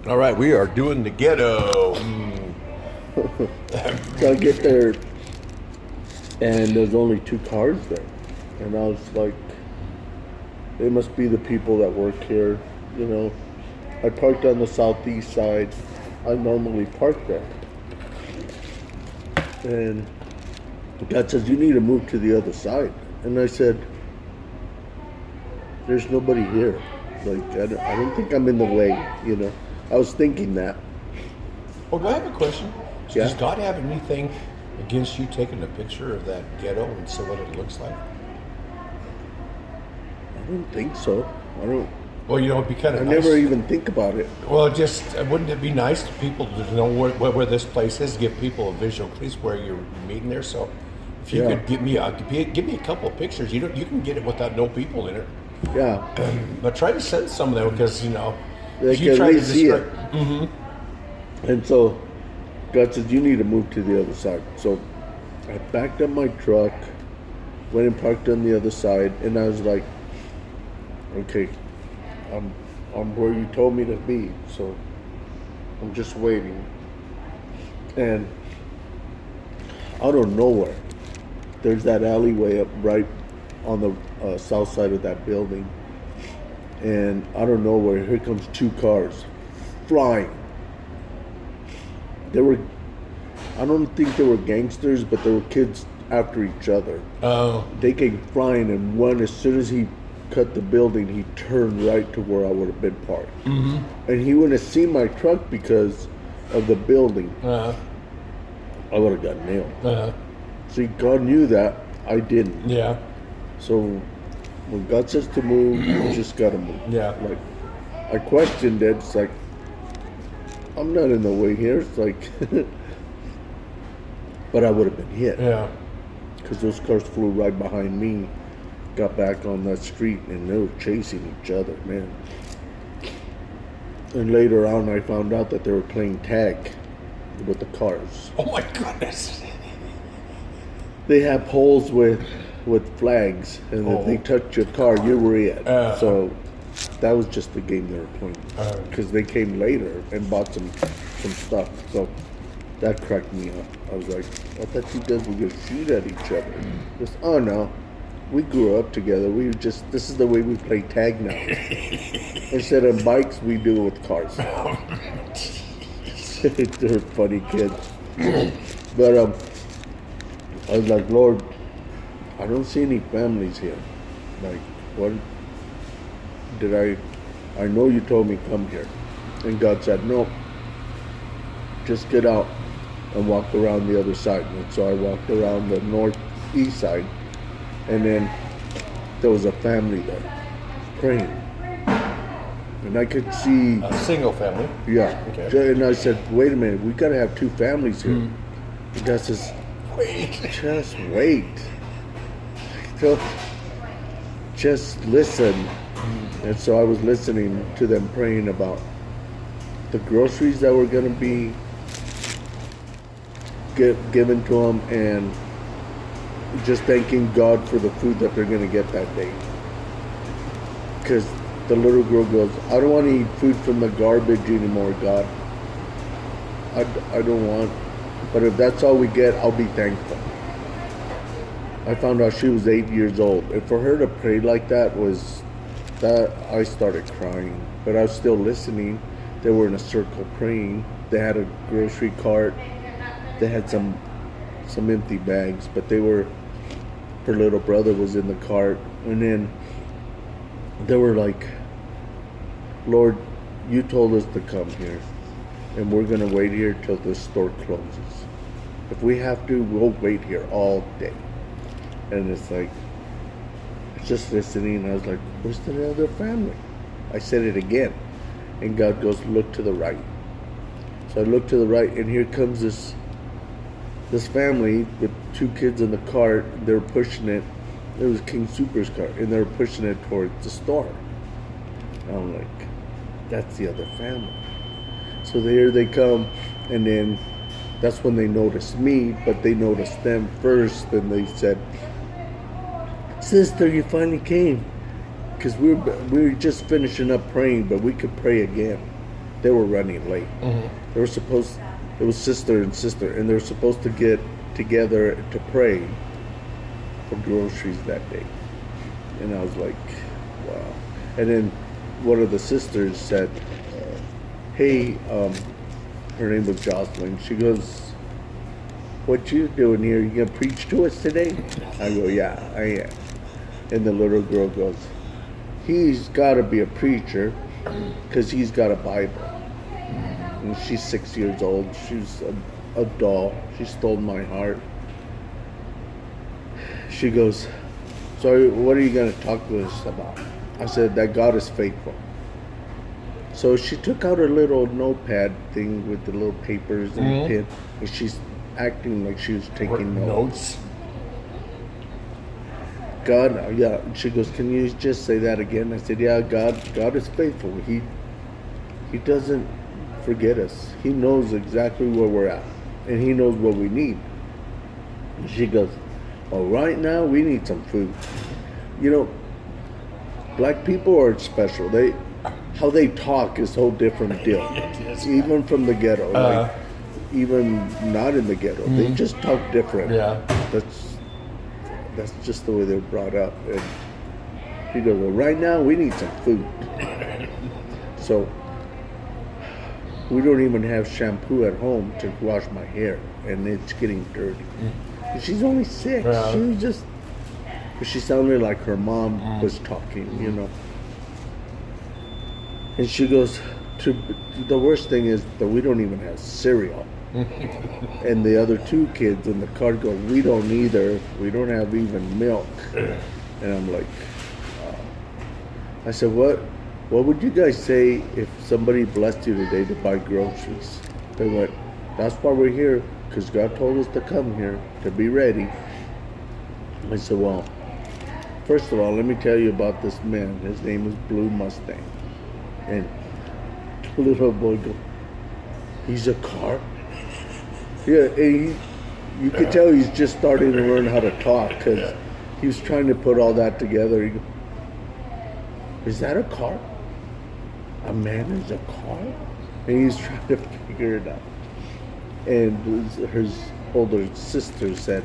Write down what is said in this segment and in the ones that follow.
All right, we are doing the ghetto. So I get there, and there's only 2 cars there. And I was like, it must be the people that work here, you know. I parked on the southeast side. I normally park there. And God says, you need to move to the other side. And I said, there's nobody here. Like, I don't think I'm in the way, you know. I was thinking that. Oh, do I have a question? So Yeah. Does God have anything against you taking a picture of that ghetto and see what it looks like? I don't think so. I don't. Well, you know, it'd be kind I of never even think about it. Well, just wouldn't it be nice to people to know where this place is? Give people a visual, at least where you're meeting there. So, if you Yeah. could give me a couple of pictures, you can get it without no people in it. Yeah. But try to send some of them because you know They if you can try at to least see it. Mm-hmm. And so God says, you need to move to the other side. So I backed up my truck, went and parked on the other side, and I was like, okay, I'm where you told me to be, so I'm just waiting. And out of nowhere, there's that alleyway up right on the south side of that building. And out of nowhere, here comes 2 cars flying. I don't think they were gangsters, but they were kids after each other. Oh, They came flying, and one, as soon as he cut the building, he turned right to where I would have been parked. Mm-hmm. And he wouldn't have seen my truck because of the building. I would have got nailed. See, God knew that. I didn't. yeah, So when God says to move, you just gotta move. Yeah. Like, I questioned it. It's like, I'm not in the way here. It's like, but I would have been hit. yeah. Because those cars flew right behind me, got back on that street, and they were chasing each other, man. And later on, I found out that they were playing tag with the cars. Oh my goodness. They have poles with flags, and Oh. if they touch your car, you were it. Uh-huh. So that was just the game they were playing. Because they came later and bought some stuff. So that cracked me up. I was like, I thought you guys were gonna shoot at each other. Just, oh no, we grew up together. This is the way we play tag now. Instead of bikes, we do it with cars. They're funny kids. But I was like, Lord, I don't see any families here. Like, what did I know you told me come here. And God said, no, just get out and walk around the other side. And so I walked around the northeast side, and then there was a family there praying. And I could see, A single family. yeah. Okay. And I said, wait a minute, we got to have 2 families here. And God says, Wait. just wait. So, just listen. And so I was listening to them praying about the groceries that were going to be given to them, and just thanking God for the food that they're going to get that day. Because the little girl goes, I don't want to eat food from the garbage anymore, God. I don't want, but if that's all we get, I'll be thankful. I found out she was 8 years old. And for her to pray like that, I started crying. But I was still listening. They were in a circle praying. They had a grocery cart. They had some empty bags, but her little brother was in the cart. And then they were like, Lord, you told us to come here, and we're going to wait here till the store closes. If we have to, we'll wait here all day. And it's like, just listening, and I was like, where's the other family? I said it again, and God goes, look to the right. So I looked to the right, and here comes this family with 2 kids in the cart. They were pushing it. It was King Super's cart, and they were pushing it towards the store. And I'm like, that's the other family. So here they come, and then that's when they noticed me, but they noticed them first, and they said, Sister, you finally came. Because we were just finishing up praying, but we could pray again. they were running late. They were supposed, it was sister and sister, and they were supposed to get together to pray for groceries that day. And I was like, wow. And then one of the sisters said, hey, her name was Jocelyn. She goes, what you doing here? You gonna preach to us today? I go, yeah, I am. And the little girl goes, he's got to be a preacher because he's got a Bible. And she's 6 years old. She's a doll. She stole my heart. She goes, so what are you going to talk to us about? I said, that God is faithful. So she took out her little notepad thing with the little papers and a pen, and she's acting like she was taking notes. God, yeah. She goes, can you just say that again? I said, yeah, God is faithful. He doesn't forget us. He knows exactly where we're at, and he knows what we need. And she goes, oh, right now we need some food. You know, black people are special. How they talk is a whole different deal. Even from the ghetto, like, even not in the ghetto, they just talk different. Yeah. That's just the way they're brought up. And he goes, well, right now we need some food. So we don't even have shampoo at home to wash my hair, and it's getting dirty. And she's only 6. Yeah. She was just, but she sounded like her mom was talking, you know. And she goes, the worst thing is that we don't even have cereal. And the other 2 kids in the car go, we don't either. We don't have even milk. And I'm like, I said, what would you guys say if somebody blessed you today to buy groceries? They went, that's why we're here, because God told us to come here, to be ready. I said, well, first of all, let me tell you about this man. His name is Blue Mustang. And the little boy goes, he's a car? Yeah, and you could tell he's just starting to learn how to talk, because he was trying to put all that together. He goes, is that a car? A man is a car? And he's trying to figure it out. And his older sister said,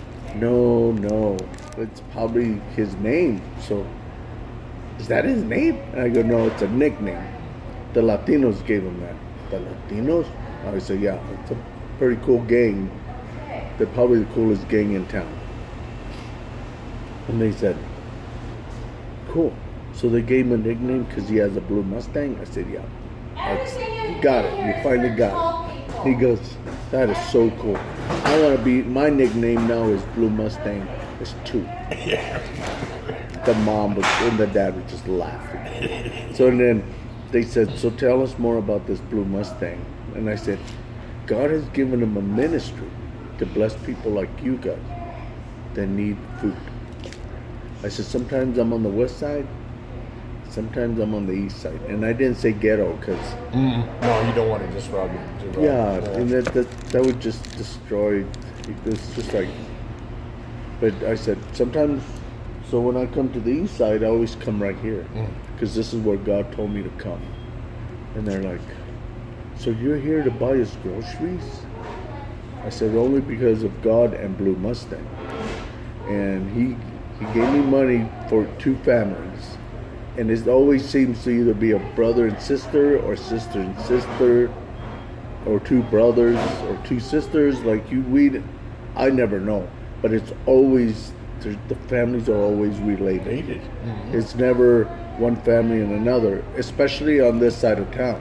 no, it's probably his name. So, is that his name? And I go, no, it's a nickname. The Latinos gave him that. The Latinos? I said, yeah, it's a pretty cool gang. They're probably the coolest gang in town. And they said, cool. So they gave him a nickname because he has a blue Mustang. I said, yeah, you got it. You finally got it. He goes, that is so cool. I want to be, my nickname now is Blue Mustang. It's 2. The mom was, and the dad was just laughing. So and then they said, so tell us more about this Blue Mustang. And I said, God has given him a ministry to bless people like you guys that need food. I said, sometimes I'm on the west side, sometimes I'm on the east side. And I didn't say ghetto because... No, you don't want to disrupt it. Yeah, and that would just destroy... It's just like... But I said, sometimes... So when I come to the east side, I always come right here. Because this is where God told me to come. And they're like, so you're here to buy us groceries? I said, only because of God and Blue Mustang. And he gave me money for 2 families. And it always seems to either be a brother and sister, or sister and sister, or 2 brothers, or 2 sisters. Like I never know. But it's always, the families are always related. It's never one family and another, especially on this side of town.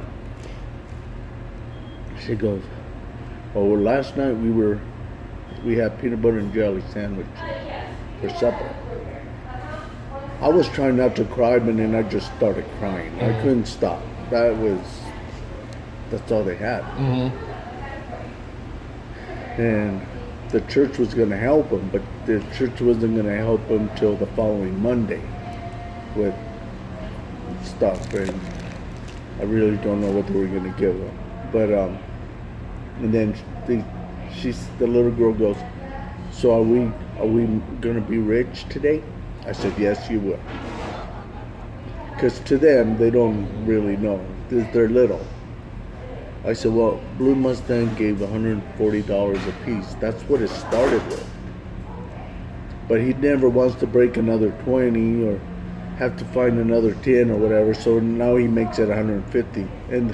She goes, oh, well, last night we had peanut butter and jelly sandwich for supper. I was trying not to cry, but then I just started crying. I couldn't stop. That's all they had. And the church was going to help them, but the church wasn't going to help them till the following Monday with stuff. And I really don't know what they were going to give them. But, and then the little girl goes, so are we going to be rich today? I said, yes, you will. Because to them, they don't really know. They're little. I said, well, Blue Mustang gave $140 a piece. That's what it started with. But he never wants to break another 20 or have to find another 10 or whatever. So now he makes it 150. And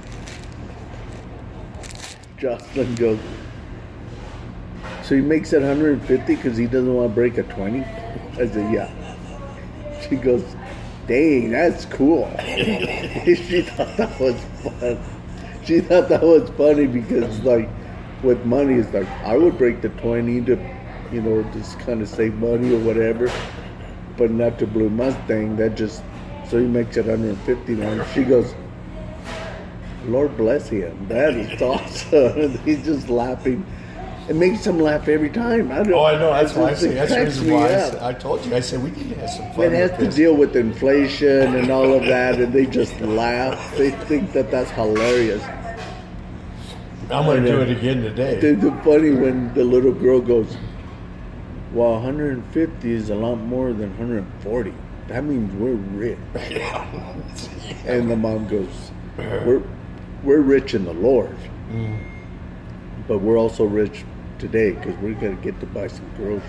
Jocelyn goes, so he makes it 150 because he doesn't want to break a 20? I said, yeah. She goes, dang, that's cool. She thought that was fun. She thought that was funny because, like, with money, it's like, I would break the 20 to, you know, just kind of save money or whatever, but not to Blue Mustang. That just, so he makes it 150 now. She goes, Lord bless him. That is awesome. He's just laughing. It makes him laugh every time. I know. That's why I say. That's the reason why I told you. I said we need to have some fun. It has to deal with inflation and all of that, and they just laugh. They think that that's hilarious. I'm going to do it again today. It's funny when the little girl goes, well, 150 is a lot more than 140. That means we're rich. And the mom goes, we're rich in the Lord. But we're also rich today because we're going to get to buy some groceries.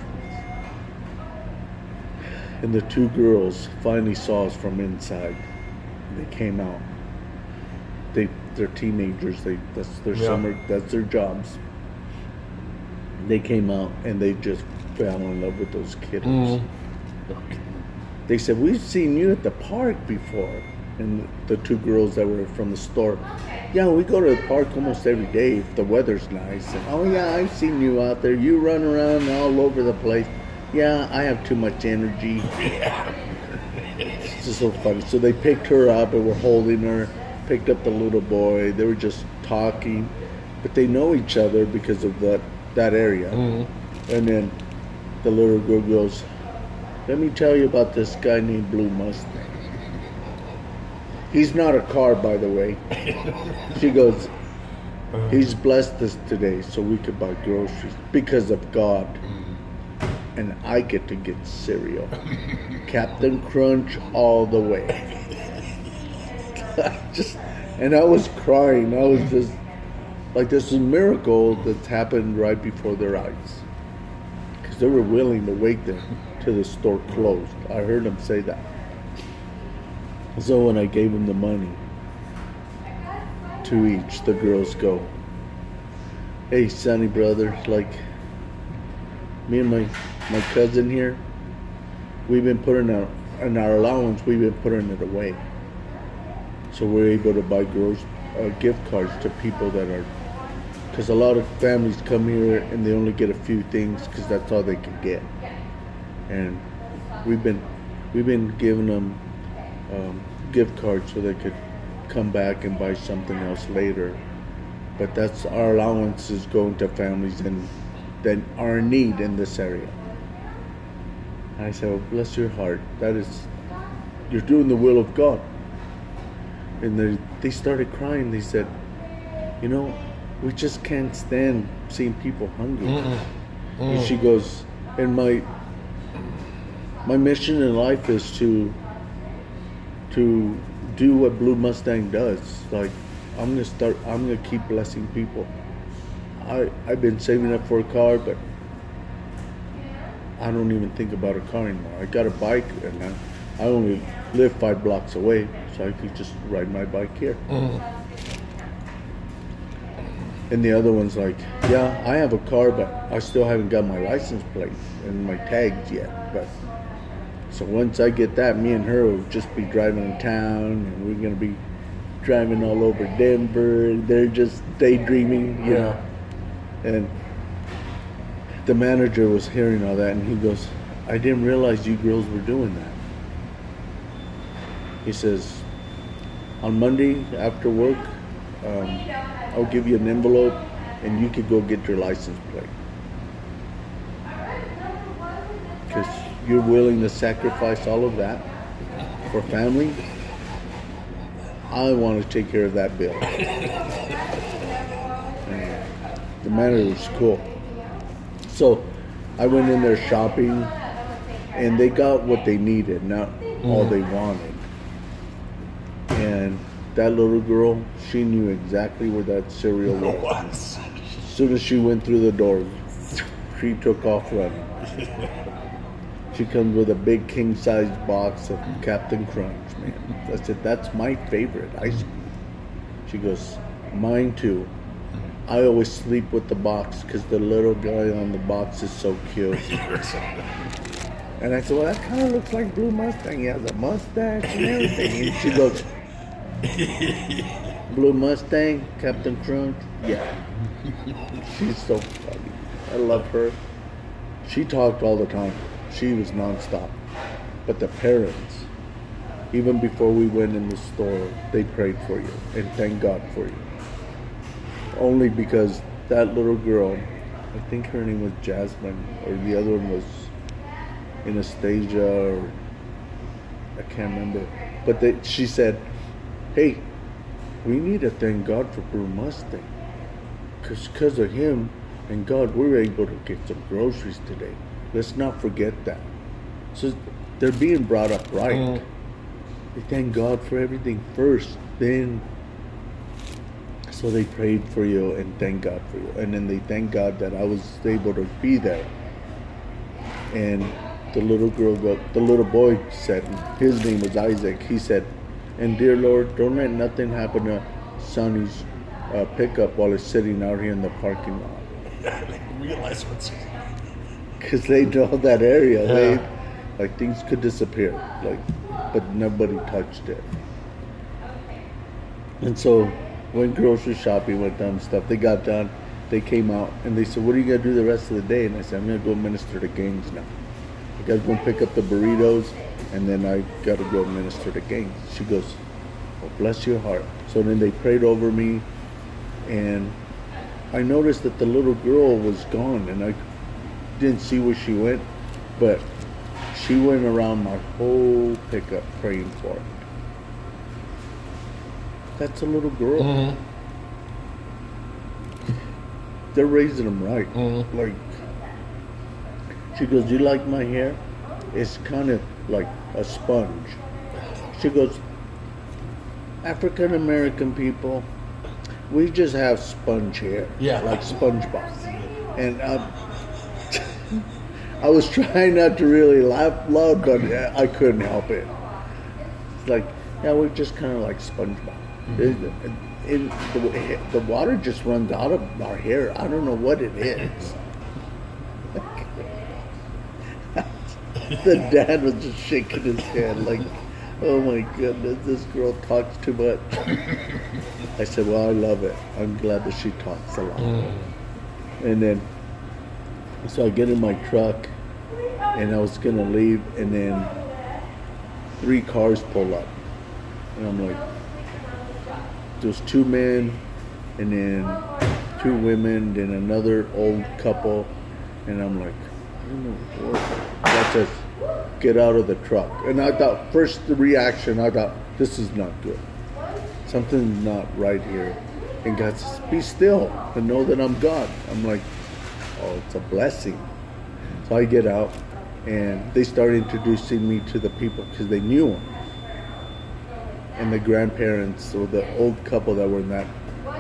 And the two girls finally saw us from inside. They came out. They're teenagers. That's their summer. That's their jobs. They came out and they just fell in love with those kiddos. They said, we've seen you at the park before. And the two girls that were from the store, yeah, we go to the park almost every day if the weather's nice. And, oh yeah, I've seen you out there. You run around all over the place. Yeah, I have too much energy. It's just so funny. So they picked her up and were holding her, picked up the little boy. They were just talking, but they know each other because of that area. And then the little girl goes, let me tell you about this guy named Blue Mustang. He's not a car, by the way. She goes, he's blessed us today so we could buy groceries because of God. And I get to get cereal. Captain Crunch all the way. And I was crying. I was just like, this is a miracle that's happened right before their eyes. Because they were willing to wait there till the store closed. I heard them say that. So when I gave them the money, to each, the girls go, hey, Sonny brother, like, me and my cousin here, we've been putting in our allowance, we've been putting it away. So we're able to buy gift cards to people that are, because a lot of families come here and they only get a few things because that's all they can get. And we've been giving them gift cards so they could come back and buy something else later. But that's our allowance is going to families that are in need in this area. And I said, well, bless your heart. That is, you're doing the will of God. And they started crying. They said, you know, we just can't stand seeing people hungry. And she goes, and my mission in life is to do what Blue Mustang does. Like, I'm gonna keep blessing people. I've been saving up for a car, but I don't even think about a car anymore. I got a bike, and I only live 5 blocks away, so I could just ride my bike here. And the other one's like, yeah, I have a car, but I still haven't got my license plate and my tags yet. But so once I get that, me and her will just be driving in town, and we're gonna be driving all over Denver. They're just daydreaming, you know. And the manager was hearing all that, and he goes, I didn't realize you girls were doing that. He says, on Monday after work, I'll give you an envelope, and you could go get your license plate. Because you're willing to sacrifice all of that for family. I want to take care of that bill. And the manager was cool. So I went in there shopping, and they got what they needed, not all they wanted. And that little girl, she knew exactly where that cereal was. As soon as she went through the door, she took off running. She comes with a big king-size box of Captain Crunch, man. I said, that's my favorite ice cream. She goes, mine too. I always sleep with the box because the little guy on the box is so cute. And I said, well, that kind of looks like Blue Mustang. He has a mustache and everything. And she goes, Blue Mustang, Captain Crunch? Yeah. She's so funny. I love her. She talked all the time. She was nonstop. But the parents, even before we went in the store, they prayed for you and thank God for you. Only because that little girl, I think her name was Jasmine, or the other one was Anastasia, or I can't remember. But she said, hey, we need to thank God for Blue Mustang. Because of him and God, we're able to get some groceries today. Let's not forget that. So they're being brought up right. They thank God for everything first. Then, so they prayed for you and thank God for you. And then they thank God that I was able to be there. And the little boy said, his name was Isaac. He said, and dear Lord, don't let nothing happen to Sonny's pickup while it's sitting out here in the parking lot. I didn't realize what's. Because they know that area. Yeah. Like things could disappear. But nobody touched it. And so went grocery shopping with them stuff. They got done. They came out and they said, what are you going to do the rest of the day? And I said, I'm going to go minister to gangs now. I got to go pick up the burritos and then I got to go minister to gangs. She goes, well, bless your heart. So then they prayed over me and I noticed that the little girl was gone and I didn't see where she went, but she went around my whole pickup praying for it. That's a little girl. Mm-hmm. They're raising them right. Mm-hmm. Like, she goes, you like my hair? It's kind of like a sponge. She goes, African American people, we just have sponge hair. Yeah. Like SpongeBob. And I was trying not to really laugh loud, but I couldn't help it. It's like, yeah, we're just kind of like SpongeBob. Mm-hmm. The water just runs out of our hair. I don't know what it is. The dad was just shaking his head like, oh my goodness, this girl talks too much. I said, well, I love it. I'm glad that she talks a lot. And then, so I get in my truck and I was going to leave and then 3 cars pull up. And I'm like, there's 2 men and then 2 women, then another old couple. And I'm like, I don't know what. That says, get out of the truck. And I thought, first the reaction, I thought, this is not good. Something's not right here. And God says, be still and know that I'm God. I'm like, oh, it's a blessing. So I get out and they start introducing me to the people because they knew him. And the grandparents or the old couple that were in that,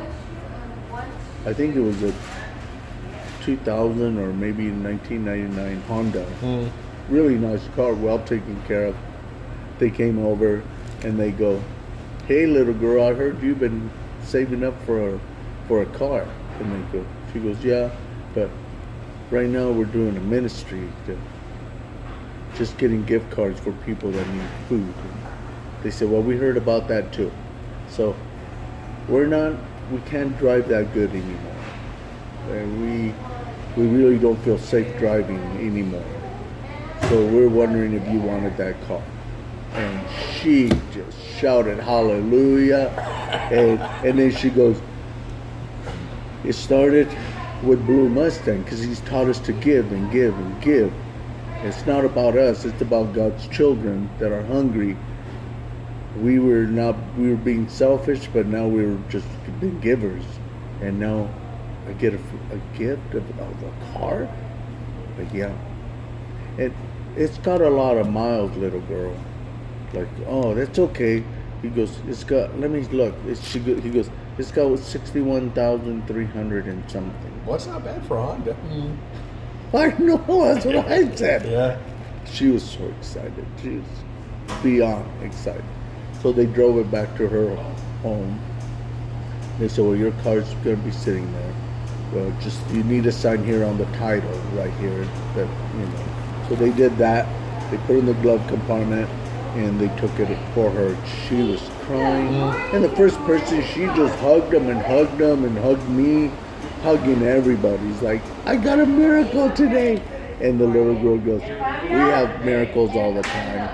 I think it was a 2000 or maybe 1999 Honda. Really nice car, well taken care of. They came over and they go, hey little girl, I heard you've been saving up for a car. And she goes, yeah, but right now we're doing a ministry, just getting gift cards for people that need food. And they said, well, we heard about that too. So we can't drive that good anymore. And we really don't feel safe driving anymore. So we're wondering if you wanted that car. And she just shouted hallelujah. And then she goes, it started with Blue Mustang because he's taught us to give and give and give. It's not about us, it's about God's children that are hungry. We were being selfish, but now we're just being givers. And now I get a gift of a car. But yeah. It's got a lot of miles, little girl. Like, oh, that's okay. He goes, it's got. Let me look. He goes, it's got 61,300 and something. Well, it's not bad for a Honda. I know. That's what I said. Yeah. She was so excited. She was beyond excited. So they drove it back to her home. They said, well, your car's going to be sitting there. Well, just, you need to sign here on the title right here. That, you know. So they did that. They put it in the glove compartment and they took it for her. She was crying. And the first person, she just hugged him and hugged him and hugged me, hugging everybody. He's like, I got a miracle today. And the little girl goes, we have miracles all the time.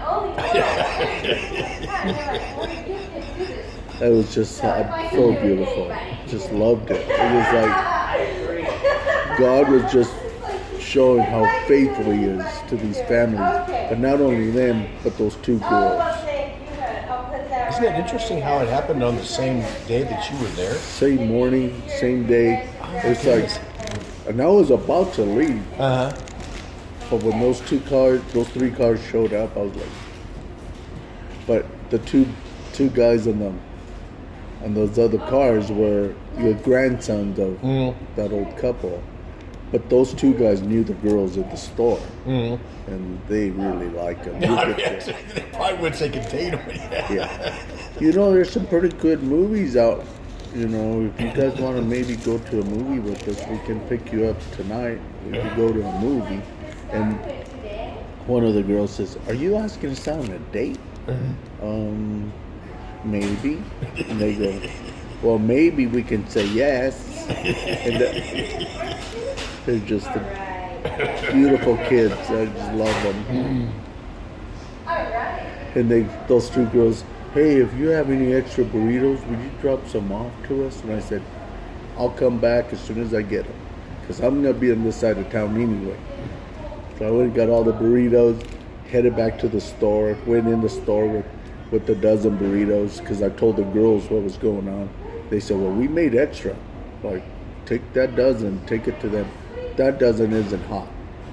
It was just so beautiful. Just loved it. It was like God was just showing how faithful He is to these families. But not only them, but those two girls. Isn't it interesting how it happened on the same day that you were there? Same morning, same day. It's like, and I was about to leave. But when those three cars showed up, I was like, but the two guys on those other cars were the grandsons of that old couple. But those two guys knew the girls at the store, and they really like them. They probably would say contain them. Yeah. You know, there's some pretty good movies out. You know, if you guys want to maybe go to a movie with us, we can pick you up tonight. We could go to a movie. And one of the girls says, are you asking us out on a date? Maybe. And they go, well, maybe we can say yes. And they're just the beautiful kids. I just love them. And those two girls, hey, if you have any extra burritos, would you drop some off to us? And I said, I'll come back as soon as I get them. Because I'm going to be on this side of town anyway. So I went and got all the burritos, headed back to the store, went in the store with a dozen burritos because I told the girls what was going on. They said, well, we made extra. Like, take that dozen, take it to them. That dozen isn't hot.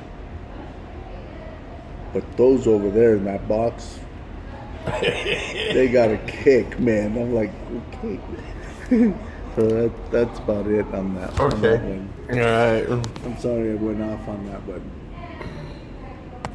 But those over there in that box, they got a kick, man. I'm like, okay. So that's about it on that. Okay. On that one. All right. I'm sorry I went off on that, but